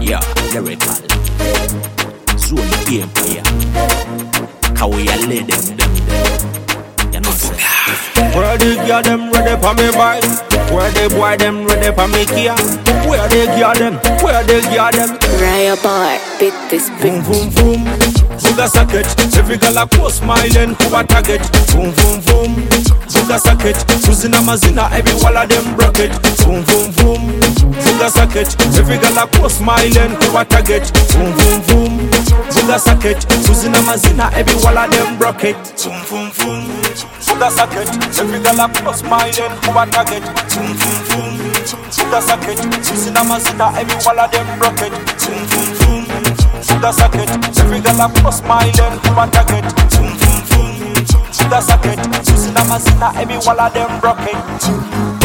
Yeah, lyrical. Zone empire. How we a lay them. You know what I'm saying? Where the girl them ready for me vibe? Where the boy them ready for me care? Where the girl them? Where the girl them? Raya bar, beat this boom boom boom. Zuga socket, every girl a post smiling who a target. Boom boom boom. Zuga socket, Susan Amazina, every wall of them broke it. Boom boom boom. Zuga socket, every girl a post smiling who a target. Boom boom boom. Zuga socket, Susan Amazina, every wall of them broke it. Boom boom boom. Zuga socket, every girl a post smiling who a target. Boom boom boom. Zuga socket, Susan Amazina, every wall of them broke it. Boom boom boom. Zuga socket, every girl a post smiling who a target. Boom boom boom. Zuga socket, Susan Amazina, every wall of them broke it.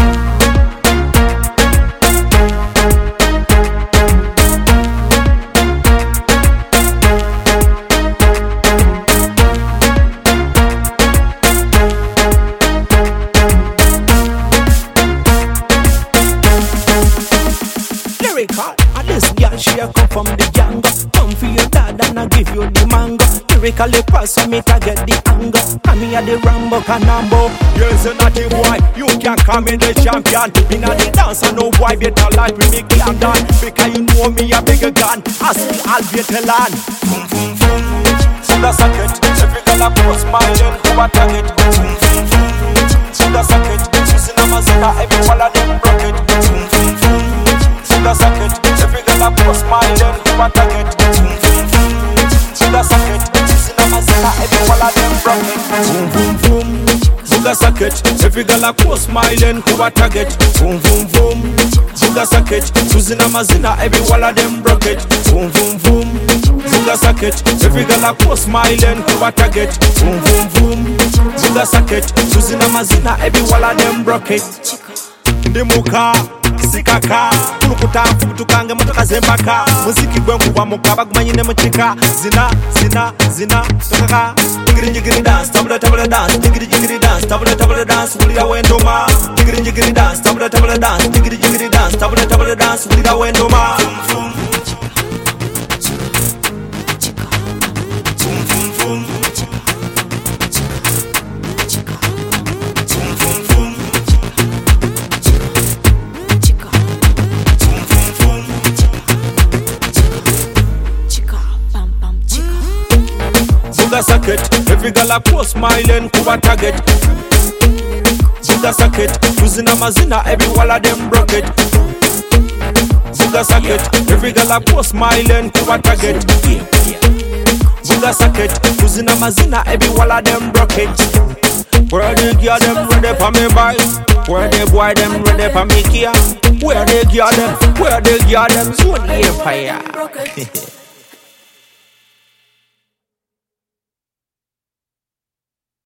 And this girl, she a come from the jungle. Come for your dad and I give you the mango. Lyrically pass so me to get the anger. And me a the Rambo Canambo. You're a naughty boy, you can't come in the champion. In a the dance and no boy better like we make it done. Because you know me a bigger gun. Ask me I'll be a land. Boom boom boom. Sugar socket, every girl a post smiling who a target. Boom boom boom. Sugar socket, Susan Amazina, every wall of them broke it. Boom boom boom. Sugar socket, every girl a post smiling who a target. Boom boom boom. Sugar socket, Susan Amazina, every wall of them broke it. Boom boom boom. Sugar socket, every girl a post smiling who a target. Boom boom boom. Sugar socket, Susan Amazina, every wall of them broke it. Boom boom boom. Sugar socket, every girl a post smiling who a target. Boom boom boom. Sugar socket, Susan Amazina, every wall of them broke it. Ndimuka sikaka kulukuta futukange motoka zembaka muziki gwengu wa mukaba gumanyine muchika zina zina zina kaka jigiri jigiri dance tabula tabula dance jigiri jigiri dance tabula tabula dance ulira wendoma jigiri jigiri dance tabula tabula dance jigiri jigiri dance tabula tabula dance ulira wendoma Zuga socket, every girl a post smiling who a target. Zuga socket, Susan Amazina, every wall of them broke it. Zuga socket, every girl a post smiling who a target. Zuga socket, Susan Amazina, every wall of them broke it. Where the girl them ready for me vibe? Where the boy them ready for me care? Where the girl them? Where the girl them? Zone empire.